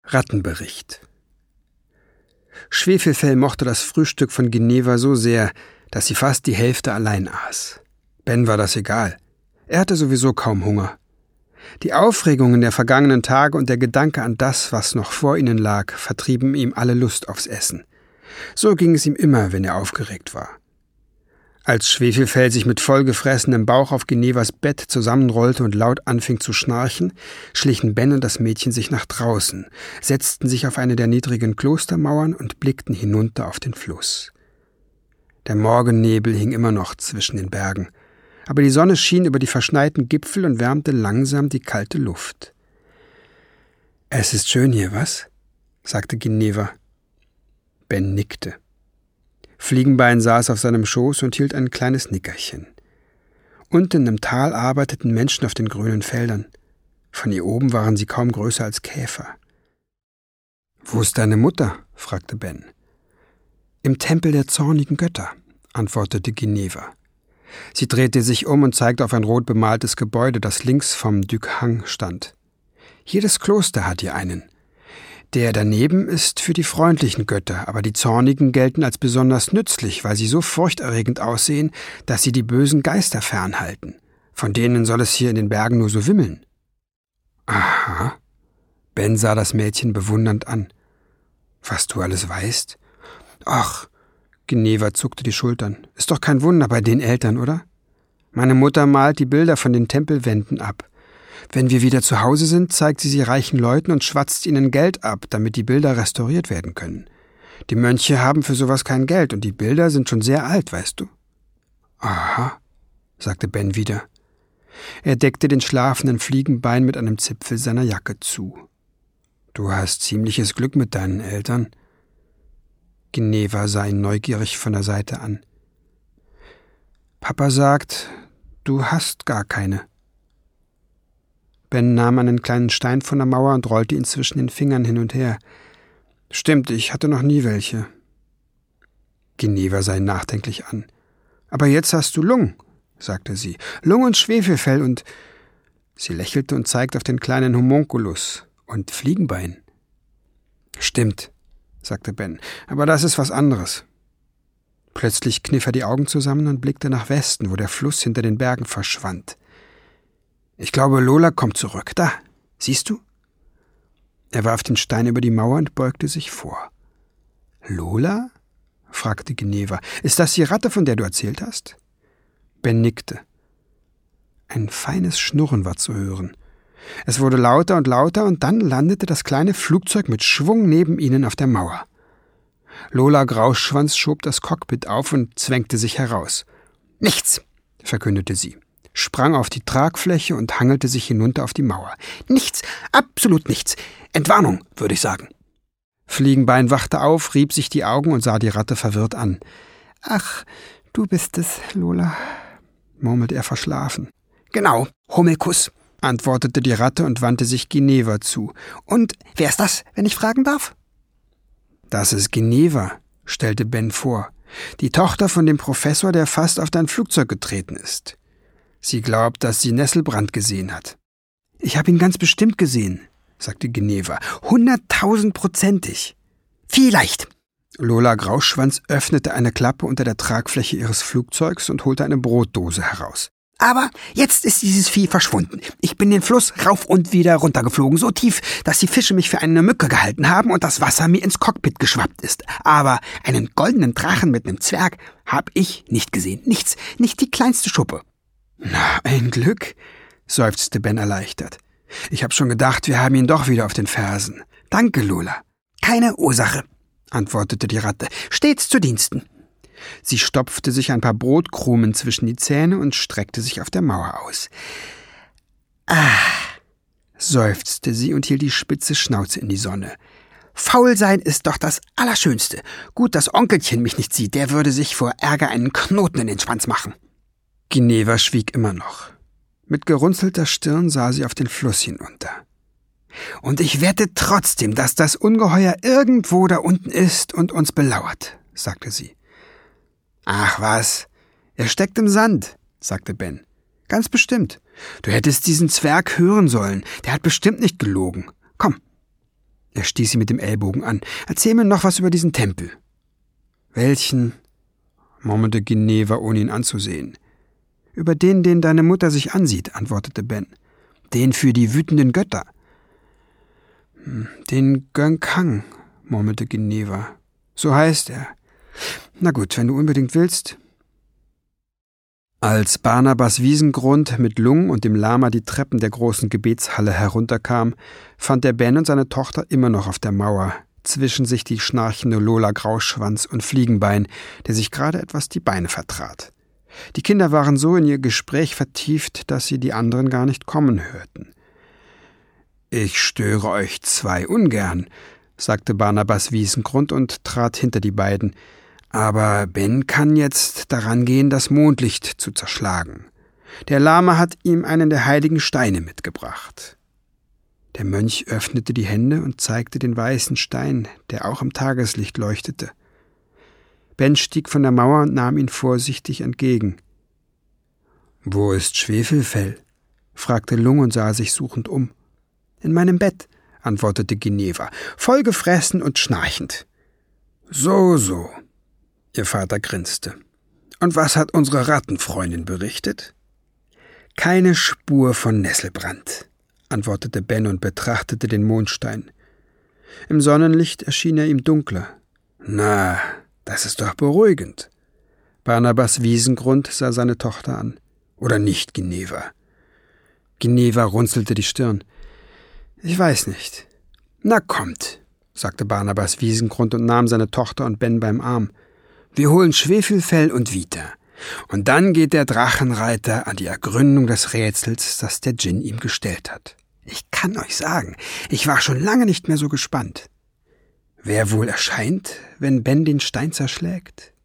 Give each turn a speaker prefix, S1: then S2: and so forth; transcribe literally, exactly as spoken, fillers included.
S1: Rattenbericht. Schwefelfell mochte das Frühstück von Ginevra so sehr, dass sie fast die Hälfte allein aß. Ben war das egal. Er hatte sowieso kaum Hunger. Die Aufregungen der vergangenen Tage und der Gedanke an das, was noch vor ihnen lag, vertrieben ihm alle Lust aufs Essen. So ging es ihm immer, wenn er aufgeregt war. Als Schwefelfell sich mit vollgefressenem Bauch auf Ginevras Bett zusammenrollte und laut anfing zu schnarchen, schlichen Ben und das Mädchen sich nach draußen, setzten sich auf eine der niedrigen Klostermauern und blickten hinunter auf den Fluss. Der Morgennebel hing immer noch zwischen den Bergen, aber die Sonne schien über die verschneiten Gipfel und wärmte langsam die kalte Luft. »Es ist schön hier, was?« sagte Ginevra. Ben nickte. Fliegenbein saß auf seinem Schoß und hielt ein kleines Nickerchen. Unten im Tal arbeiteten Menschen auf den grünen Feldern. Von hier oben waren sie kaum größer als Käfer. »Wo ist deine Mutter?« fragte Ben. »Im Tempel der zornigen Götter«, antwortete Ginevra. Sie drehte sich um und zeigte auf ein rot bemaltes Gebäude, das links vom Duc Hang stand. »Jedes Kloster hat hier einen. Der daneben ist für die freundlichen Götter, aber die Zornigen gelten als besonders nützlich, weil sie so furchterregend aussehen, dass sie die bösen Geister fernhalten. Von denen soll es hier in den Bergen nur so wimmeln.« »Aha.« Ben sah das Mädchen bewundernd an. »Was du alles weißt?« »Ach«, Ginevra zuckte die Schultern, »ist doch kein Wunder bei den Eltern, oder? Meine Mutter malt die Bilder von den Tempelwänden ab. Wenn wir wieder zu Hause sind, zeigt sie sie reichen Leuten und schwatzt ihnen Geld ab, damit die Bilder restauriert werden können. Die Mönche haben für sowas kein Geld und die Bilder sind schon sehr alt, weißt du?« »Aha«, sagte Ben wieder. Er deckte den schlafenden Fliegenbein mit einem Zipfel seiner Jacke zu. »Du hast ziemliches Glück mit deinen Eltern.« Ginevra sah ihn neugierig von der Seite an. »Papa sagt, du hast gar keine.« Ben nahm einen kleinen Stein von der Mauer und rollte ihn zwischen den Fingern hin und her. »Stimmt, ich hatte noch nie welche.« Ginevra sah ihn nachdenklich an. »Aber jetzt hast du Lung«, sagte sie. »Lung und Schwefelfell und...« Sie lächelte und zeigte auf den kleinen Homunculus und Fliegenbein. »Stimmt«, sagte Ben, »aber das ist was anderes.« Plötzlich kniff er die Augen zusammen und blickte nach Westen, wo der Fluss hinter den Bergen verschwand. »Ich glaube, Lola kommt zurück. Da, siehst du?« Er warf den Stein über die Mauer und beugte sich vor. »Lola?« fragte Ginevra. »Ist das die Ratte, von der du erzählt hast?« Ben nickte. Ein feines Schnurren war zu hören. Es wurde lauter und lauter, und dann landete das kleine Flugzeug mit Schwung neben ihnen auf der Mauer. Lola Grauschwanz schob das Cockpit auf und zwängte sich heraus. »Nichts«, verkündete sie, sprang auf die Tragfläche und hangelte sich hinunter auf die Mauer. »Nichts, absolut nichts. Entwarnung, würde ich sagen.« Fliegenbein wachte auf, rieb sich die Augen und sah die Ratte verwirrt an. »Ach, du bist es, Lola«, murmelte er verschlafen. »Genau, Hummelkuss«, antwortete die Ratte und wandte sich Ginevra zu. »Und wer ist das, wenn ich fragen darf?« »Das ist Ginevra«, stellte Ben vor, »die Tochter von dem Professor, der fast auf dein Flugzeug getreten ist. Sie glaubt, dass sie Nesselbrand gesehen hat.« »Ich habe ihn ganz bestimmt gesehen«, sagte Ginevra. »Hunderttausendprozentig.« »Vielleicht.« Lola Grauschwanz öffnete eine Klappe unter der Tragfläche ihres Flugzeugs und holte eine Brotdose heraus. »Aber jetzt ist dieses Vieh verschwunden. Ich bin den Fluss rauf und wieder runtergeflogen, so tief, dass die Fische mich für eine Mücke gehalten haben und das Wasser mir ins Cockpit geschwappt ist. Aber einen goldenen Drachen mit einem Zwerg habe ich nicht gesehen. Nichts, nicht die kleinste Schuppe.« »Na, ein Glück«, seufzte Ben erleichtert. »Ich habe schon gedacht, wir haben ihn doch wieder auf den Fersen. Danke, Lola.« »Keine Ursache«, antwortete die Ratte. »Stets zu Diensten.« Sie stopfte sich ein paar Brotkrumen zwischen die Zähne und streckte sich auf der Mauer aus. »Ah«, seufzte sie und hielt die spitze Schnauze in die Sonne. »Faul sein ist doch das Allerschönste. Gut, dass Onkelchen mich nicht sieht, der würde sich vor Ärger einen Knoten in den Schwanz machen.« Ginevra schwieg immer noch. Mit gerunzelter Stirn sah sie auf den Fluss hinunter. »Und ich wette trotzdem, dass das Ungeheuer irgendwo da unten ist und uns belauert«, sagte sie. »Ach was, er steckt im Sand«, sagte Ben. »Ganz bestimmt. Du hättest diesen Zwerg hören sollen. Der hat bestimmt nicht gelogen. Komm.« Er stieß sie mit dem Ellbogen an. »Erzähl mir noch was über diesen Tempel.« »Welchen?« murmelte Ginevra, ohne ihn anzusehen. »Über den, den deine Mutter sich ansieht«, antwortete Ben. »Den für die wütenden Götter.« »Den Gönkang«, murmelte Ginevra. »So heißt er. Na gut, wenn du unbedingt willst.« Als Barnabas Wiesengrund mit Lung und dem Lama die Treppen der großen Gebetshalle herunterkam, fand er Ben und seine Tochter immer noch auf der Mauer, zwischen sich die schnarchende Lola Grauschwanz und Fliegenbein, der sich gerade etwas die Beine vertrat. Die Kinder waren so in ihr Gespräch vertieft, dass sie die anderen gar nicht kommen hörten. »Ich störe euch zwei ungern«, sagte Barnabas Wiesengrund und trat hinter die beiden. »Aber Ben kann jetzt daran gehen, das Mondlicht zu zerschlagen. Der Lama hat ihm einen der heiligen Steine mitgebracht.« Der Mönch öffnete die Hände und zeigte den weißen Stein, der auch im Tageslicht leuchtete. Ben stieg von der Mauer und nahm ihn vorsichtig entgegen. »Wo ist Schwefelfell?« fragte Lung und sah sich suchend um. »In meinem Bett«, antwortete Ginevra, vollgefressen und schnarchend. »So, so«, ihr Vater grinste. »Und was hat unsere Rattenfreundin berichtet?« »Keine Spur von Nesselbrand«, antwortete Ben und betrachtete den Mondstein. Im Sonnenlicht erschien er ihm dunkler. »Na, das ist doch beruhigend.« Barnabas Wiesengrund sah seine Tochter an. »Oder nicht, Ginevra?« Ginevra runzelte die Stirn. »Ich weiß nicht.« »Na kommt«, sagte Barnabas Wiesengrund und nahm seine Tochter und Ben beim Arm. »Wir holen Schwefelfell und Vita. Und dann geht der Drachenreiter an die Ergründung des Rätsels, das der Djinn ihm gestellt hat. Ich kann euch sagen, ich war schon lange nicht mehr so gespannt. Wer wohl erscheint, wenn Ben den Stein zerschlägt?«